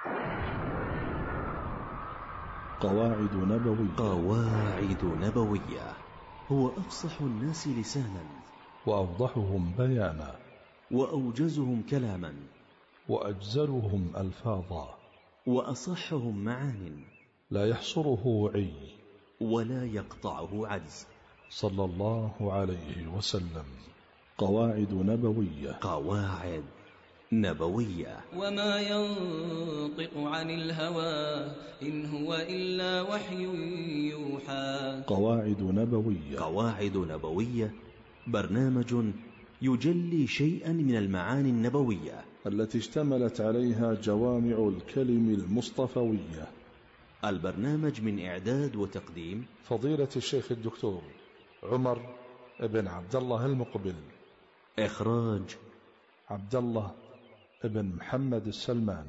قواعد نبوية. قواعد نبوية. هو أفصح الناس لسانا، وأوضحهم بيانا، وأوجزهم كلاما، وأجزلهم ألفاظا، وأصحهم معان، لا يحصره عي ولا يقطعه عجز، صلى الله عليه وسلم. قواعد نبوية. قواعد نبوية. وما ينطق عن الهوى إن هو إلا وحي يوحى. قواعد نبوية. قواعد نبوية برنامج يجلي شيئا من المعاني النبوية التي اشتملت عليها جوامع الكلم المصطفوية. البرنامج من إعداد وتقديم فضيلة الشيخ الدكتور عمر بن عبد الله المقبل. إخراج عبد الله بن محمد السلمان.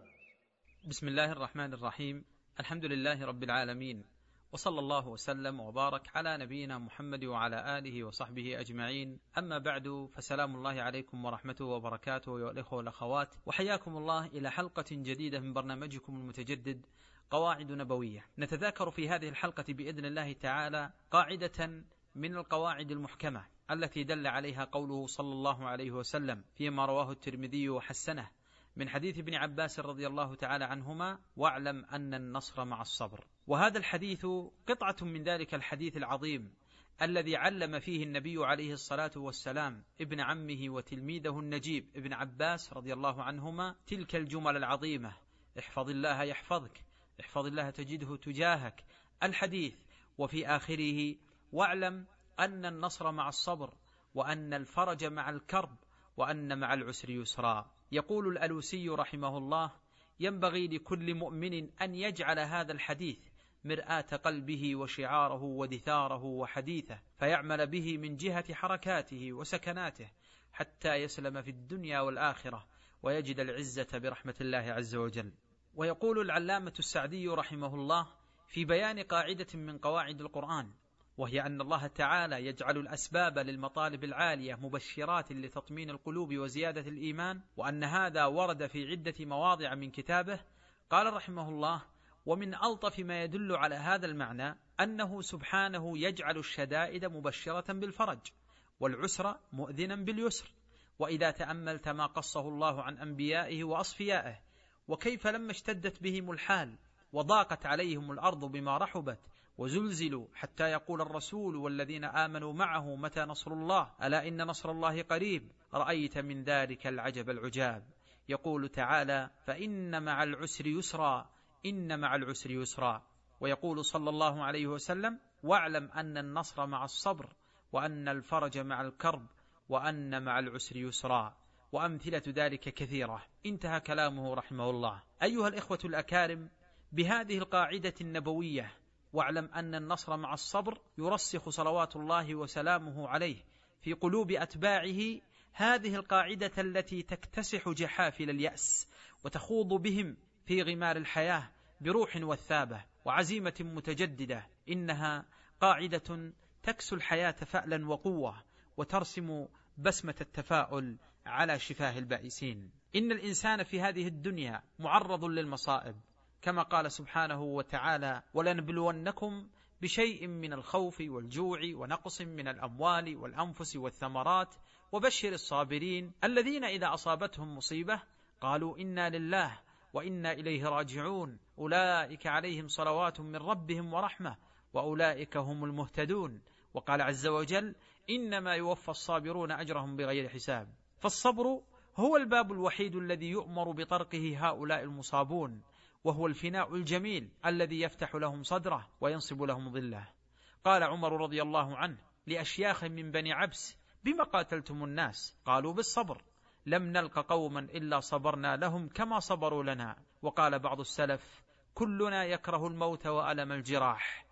بسم الله الرحمن الرحيم. الحمد لله رب العالمين، وصلى الله وسلم وبارك على نبينا محمد وعلى آله وصحبه أجمعين. أما بعد، فسلام الله عليكم ورحمته وبركاته أيها الإخوة والأخوات، وحياكم الله إلى حلقة جديدة من برنامجكم المتجدد قواعد نبوية. نتذاكر في هذه الحلقة بإذن الله تعالى قاعدة من القواعد المحكمة التي دل عليها قوله صلى الله عليه وسلم فيما رواه الترمذي وحسنه من حديث ابن عباس رضي الله تعالى عنهما: واعلم أن النصر مع الصبر. وهذا الحديث قطعة من ذلك الحديث العظيم الذي علم فيه النبي عليه الصلاة والسلام ابن عمه وتلميذه النجيب ابن عباس رضي الله عنهما تلك الجمل العظيمة: احفظ الله يحفظك، احفظ الله تجده تجاهك، الحديث. وفي آخره: واعلم أن النصر مع الصبر، وأن الفرج مع الكرب، وأن مع العسر يسرا. يقول الألوسي رحمه الله: ينبغي لكل مؤمن أن يجعل هذا الحديث مرآة قلبه وشعاره ودثاره وحديثه، فيعمل به من جهة حركاته وسكناته حتى يسلم في الدنيا والآخرة ويجد العزة برحمة الله عز وجل. ويقول العلامة السعدي رحمه الله في بيان قاعدة من قواعد القرآن، وهي أن الله تعالى يجعل الأسباب للمطالب العالية مبشرات لتطمين القلوب وزيادة الإيمان، وأن هذا ورد في عدة مواضع من كتابه. قال رحمه الله: ومن ألطف ما يدل على هذا المعنى أنه سبحانه يجعل الشدائد مبشرة بالفرج، والعسر مؤذنا باليسر. وإذا تأملت ما قصه الله عن أنبيائه وأصفيائه، وكيف لما اشتدت بهم الحال وضاقت عليهم الأرض بما رحبت وزلزلوا حتى يقول الرسول والذين آمنوا معه متى نصر الله، ألا إن نصر الله قريب، رأيت من ذلك العجب العجاب. يقول تعالى: فإن مع العسر يسرا، إن مع العسر يسرا. ويقول صلى الله عليه وسلم: واعلم أن النصر مع الصبر، وأن الفرج مع الكرب، وأن مع العسر يسرا. وأمثلة ذلك كثيرة. انتهى كلامه رحمه الله. أيها الإخوة الأكارم، بهذه القاعدة النبوية: واعلم أن النصر مع الصبر، يرسخ صلوات الله وسلامه عليه في قلوب أتباعه هذه القاعدة التي تكتسح جحافل اليأس وتخوض بهم في غمار الحياة بروح وثابة وعزيمة متجددة. إنها قاعدة تكسو الحياة فألا وقوة، وترسم بسمة التفاؤل على شفاه البائسين. إن الإنسان في هذه الدنيا معرض للمصائب، كما قال سبحانه وتعالى: ولنبلونكم بشيء من الخوف والجوع ونقص من الأموال والأنفس والثمرات وبشر الصابرين الذين إذا أصابتهم مصيبة قالوا إنا لله وإنا إليه راجعون، أولئك عليهم صلوات من ربهم ورحمة وأولئك هم المهتدون. وقال عز وجل: إنما يوفى الصابرون أجرهم بغير حساب. فالصبر هو الباب الوحيد الذي يؤمر بطرقه هؤلاء المصابون، وهو الفناء الجميل الذي يفتح لهم صدره وينصب لهم ظله. قال عمر رضي الله عنه لأشياخ من بني عبس: بما قاتلتم الناس؟ قالوا: بالصبر، لم نلق قوما إلا صبرنا لهم كما صبروا لنا. وقال بعض السلف: كلنا يكره الموت وألم الجراح،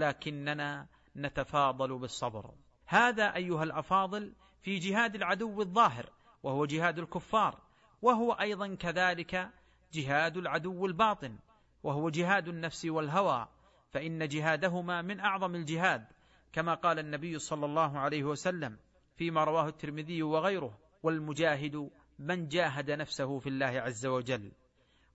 ولكننا نتفاضل بالصبر. هذا أيها الأفاضل في جهاد العدو الظاهر، وهو جهاد الكفار، وهو أيضا كذلك جهاد العدو الباطن، وهو جهاد النفس والهوى، فإن جهادهما من أعظم الجهاد، كما قال النبي صلى الله عليه وسلم فيما رواه الترمذي وغيره: والمجاهد من جاهد نفسه في الله عز وجل.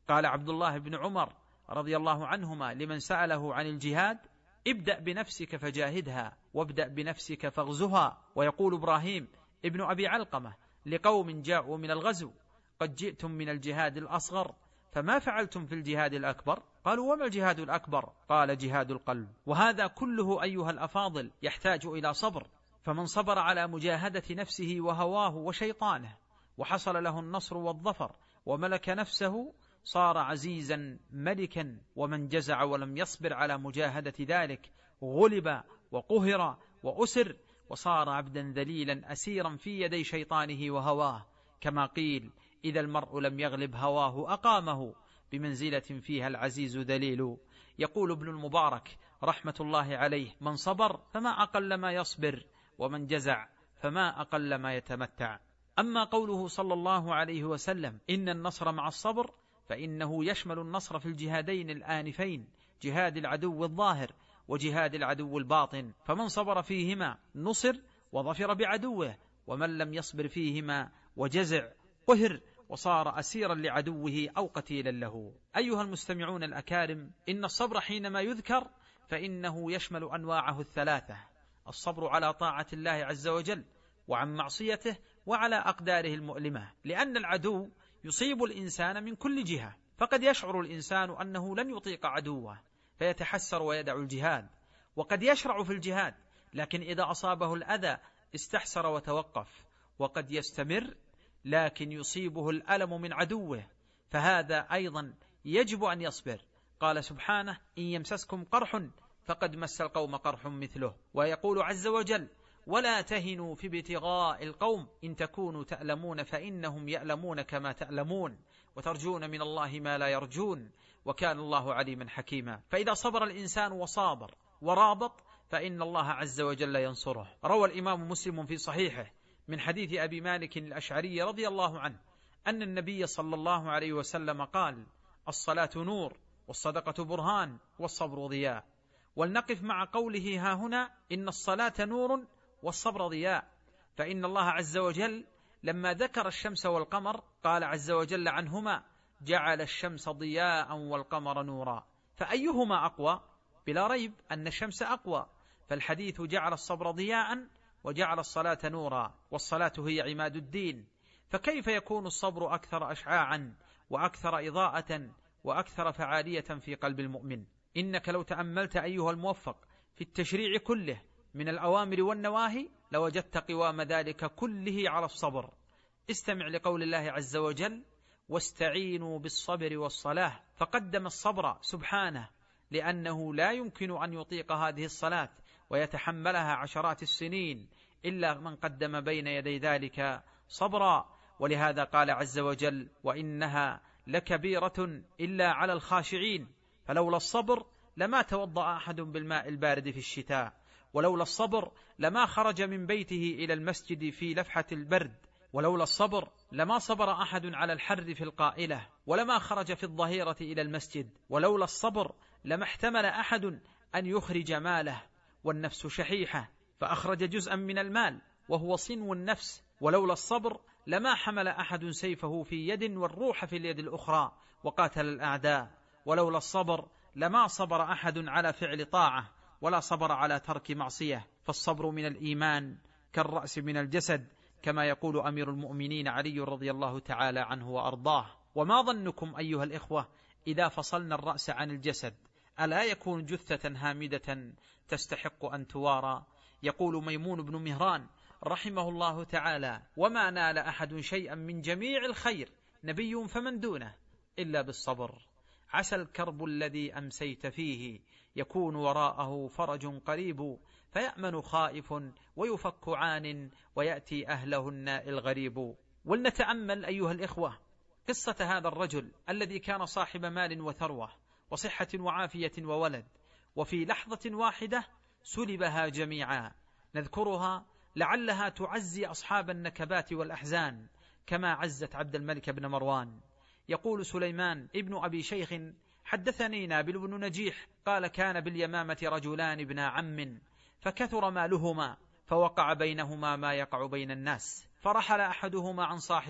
قال عبد الله بن عمر رضي الله عنهما لمن سأله عن الجهاد: ابدأ بنفسك فجاهدها، وابدأ بنفسك فاغزها. ويقول إبراهيم ابن أبي علقمة لقوم جاءوا من الغزو: قد جئتم من الجهاد الأصغر فما فعلتم في الجهاد الأكبر؟ قالوا: وما الجهاد الأكبر؟ قال: جهاد القلب. وهذا كله أيها الأفاضل يحتاج إلى صبر، فمن صبر على مجاهدة نفسه وهواه وشيطانه وحصل له النصر والظفر وملك نفسه صار عزيزا ملكا، ومن جزع ولم يصبر على مجاهدة ذلك غلب وقهر وأسر وصار عبدا ذليلا أسيرا في يدي شيطانه وهواه، كما قيل: إذا المرء لم يغلب هواه أقامه بمنزلة فيها العزيز ذليل. يقول ابن المبارك رحمة الله عليه: من صبر فما أقل ما يصبر، ومن جزع فما أقل ما يتمتع. أما قوله صلى الله عليه وسلم: إن النصر مع الصبر، فإنه يشمل النصر في الجهادين الآنفين، جهاد العدو الظاهر وجهاد العدو الباطن، فمن صبر فيهما نصر وظفر بعدوه، ومن لم يصبر فيهما وجزع قهر وصار أسيرا لعدوه أو قتيلا له. أيها المستمعون الأكارم، إن الصبر حينما يذكر فإنه يشمل أنواعه الثلاثة: الصبر على طاعة الله عز وجل وعن معصيته وعلى أقداره المؤلمة، لأن العدو يصيب الإنسان من كل جهة، فقد يشعر الإنسان أنه لن يطيق عدوه فيتحسر ويدع الجهاد، وقد يشرع في الجهاد لكن إذا أصابه الأذى استحسر وتوقف، وقد يستمر لكن يصيبه الألم من عدوه، فهذا أيضا يجب أن يصبر. قال سبحانه: إن يمسسكم قرح فقد مس القوم قرح مثله. ويقول عز وجل: ولا تهنوا في ابتغاء القوم إن تكونوا تألمون فإنهم يألمون كما تألمون وترجون من الله ما لا يرجون وكان الله عليما حكيما. فإذا صبر الإنسان وصابر ورابط فإن الله عز وجل ينصره. روى الإمام مسلم في صحيحه من حديث أبي مالك الأشعري رضي الله عنه أن النبي صلى الله عليه وسلم قال: الصلاة نور، والصدقة برهان، والصبر ضياء. ولنقف مع قوله ها هنا: إن الصلاة نور والصبر ضياء، فإن الله عز وجل لما ذكر الشمس والقمر قال عز وجل عنهما: جعل الشمس ضياء والقمر نورا. فأيهما أقوى؟ بلا ريب أن الشمس أقوى، فالحديث جعل الصبر ضياء وجعل الصلاة نورا، والصلاة هي عماد الدين، فكيف يكون الصبر أكثر أشعاعا وأكثر إضاءة وأكثر فعالية في قلب المؤمن؟ إنك لو تأملت أيها الموفق في التشريع كله من الأوامر والنواهي لوجدت قوام ذلك كله على الصبر. استمع لقول الله عز وجل: واستعينوا بالصبر والصلاة، فقدم الصبر سبحانه لأنه لا يمكن أن يطيق هذه الصلاة ويتحملها عشرات السنين إلا من قدم بين يدي ذلك صبرا. ولهذا قال عز وجل: وإنها لكبيرة إلا على الخاشعين. فلولا الصبر لما توضأ أحد بالماء البارد في الشتاء، ولولا الصبر لما خرج من بيته إلى المسجد في لفحة البرد، ولولا الصبر لما صبر أحد على الحر في القائلة، ولما خرج في الظهيرة إلى المسجد، ولولا الصبر لما احتمل أحد أن يخرج ماله، والنفس شحيحة فأخرج جزءا من المال وهو صنو النفس، ولولا الصبر لما حمل أحد سيفه في يد والروح في اليد الأخرى وقاتل الأعداء، ولولا الصبر لما صبر أحد على فعل طاعة ولا صبر على ترك معصية. فالصبر من الإيمان كالرأس من الجسد، كما يقول أمير المؤمنين علي رضي الله تعالى عنه وأرضاه. وما ظنكم أيها الإخوة إذا فصلنا الرأس عن الجسد، ألا يكون جثة هامدة تستحق أن توارى؟ يقول ميمون بن مهران رحمه الله تعالى: وما نال أحد شيئا من جميع الخير نبي فمن دونه إلا بالصبر. عسى الكرب الذي أمسيت فيه يكون وراءه فرج قريب، فيأمن خائف ويفك عان ويأتي أهله النائل الغريب. ولنتأمل أيها الإخوة قصة هذا الرجل الذي كان صاحب مال وثروة وصحة وعافية وولد، وفي لحظة واحدة سلبها جميعا. نذكرها لعلها تعزي أصحاب النكبات والأحزان كما عزت عبد الملك بن مروان. يقول سليمان ابن أبي شيخ: حدثني نابل بن نجيح قال: كان باليمامة رجلان ابن عم فكثر مالهما، فوقع بينهما ما يقع بين الناس، فرحل أحدهما عن صاحبه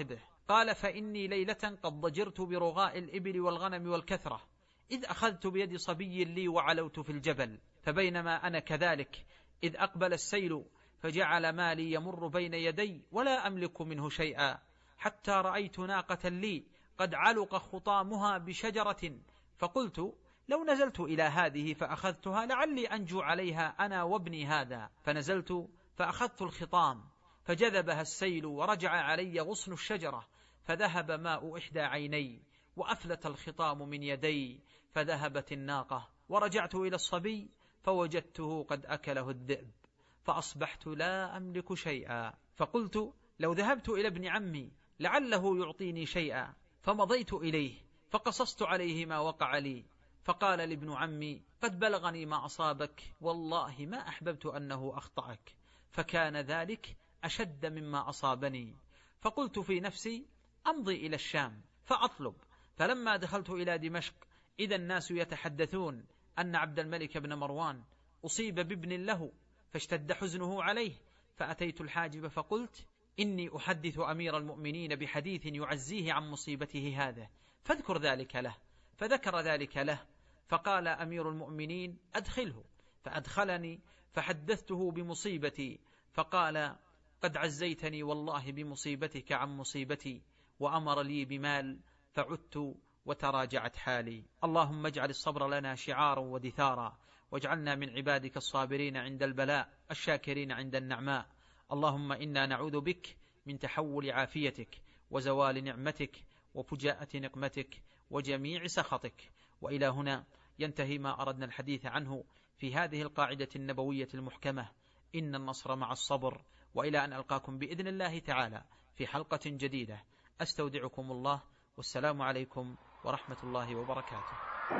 قال: فإني ليلة قد ضجرت برغاء الإبل والغنم والكثرة، إذ أخذت بيد صبي لي وعلوت في الجبل، فبينما أنا كذلك إذ أقبل السيل فجعل مالي يمر بين يدي ولا أملك منه شيئا، حتى رأيت ناقة لي قد علق خطامها بشجرة، فقلت: لو نزلت إلى هذه فأخذتها لعلي أنجو عليها أنا وابني هذا، فنزلت فأخذت الخطام، فجذبها السيل ورجع علي غصن الشجرة، فذهب ماء إحدى عيني، وأفلت الخطام من يدي، فذهبت الناقة، ورجعت إلى الصبي فوجدته قد أكله الذئب، فأصبحت لا أملك شيئا، فقلت: لو ذهبت إلى ابن عمي لعله يعطيني شيئا، فمضيت إليه فقصصت عليه ما وقع لي، فقال لابن عمي: قد بلغني ما أصابك، والله ما أحببت أنه أخطأك، فكان ذلك أشد مما أصابني. فقلت في نفسي: أمضي إلى الشام فأطلب. فلما دخلت إلى دمشق إذا الناس يتحدثون أن عبد الملك بن مروان أصيب بابن له، فاشتد حزنه عليه، فأتيت الحاجب فقلت: إني أحدث أمير المؤمنين بحديث يعزيه عن مصيبته هذا، فاذكر ذلك له. فذكر ذلك له، فقال أمير المؤمنين: أدخله. فأدخلني فحدثته بمصيبتي، فقال: قد عزيتني والله بمصيبتك عن مصيبتي، وأمر لي بمال، فعدت وتراجعت حالي. اللهم اجعل الصبر لنا شعارا ودثارا، واجعلنا من عبادك الصابرين عند البلاء الشاكرين عند النعماء. اللهم إنا نعوذ بك من تحول عافيتك وزوال نعمتك وفجاءة نقمتك وجميع سخطك. وإلى هنا ينتهي ما أردنا الحديث عنه في هذه القاعدة النبوية المحكمة: إن النصر مع الصبر. وإلى أن ألقاكم بإذن الله تعالى في حلقة جديدة، أستودعكم الله، والسلام عليكم ورحمة الله وبركاته.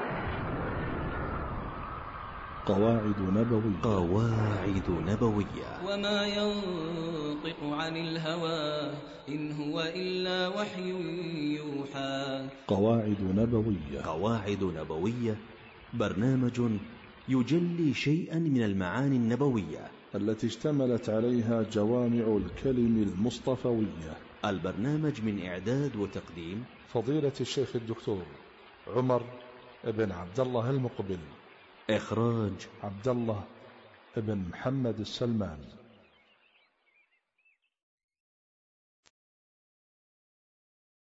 قواعد نبوية. وما ينطق عن الهوى إن هو إلا وحي يوحى. قواعد نبوية برنامج يجلي شيئا من المعاني النبوية التي اشتملت عليها جوامع الكلم المصطفوية. البرنامج من إعداد وتقديم فضيلة الشيخ الدكتور عمر بن عبد الله المقبل. إخراج عبد الله بن محمد السلمان.